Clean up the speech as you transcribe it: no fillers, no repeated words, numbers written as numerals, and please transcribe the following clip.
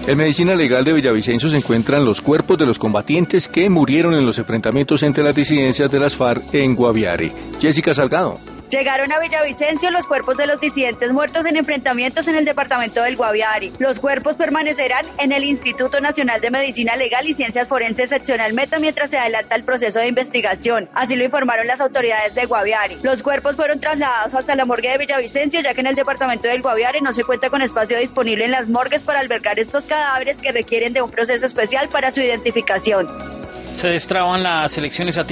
En Medicina Legal de Villavicencio se encuentran los cuerpos de los combatientes que murieron en los enfrentamientos entre las disidencias de las FARC en Guaviare. Jessica Salgado. Llegaron a Villavicencio los cuerpos de los disidentes muertos en enfrentamientos en el departamento del Guaviare. Los cuerpos permanecerán en el Instituto Nacional de Medicina Legal y Ciencias Forenses Seccional Meta mientras se adelanta el proceso de investigación. Así lo informaron las autoridades de Guaviare. Los cuerpos fueron trasladados hasta la morgue de Villavicencio, ya que en el departamento del Guaviare no se cuenta con espacio disponible en las morgues para albergar estos cadáveres que requieren de un proceso especial para su identificación. Se destraban las elecciones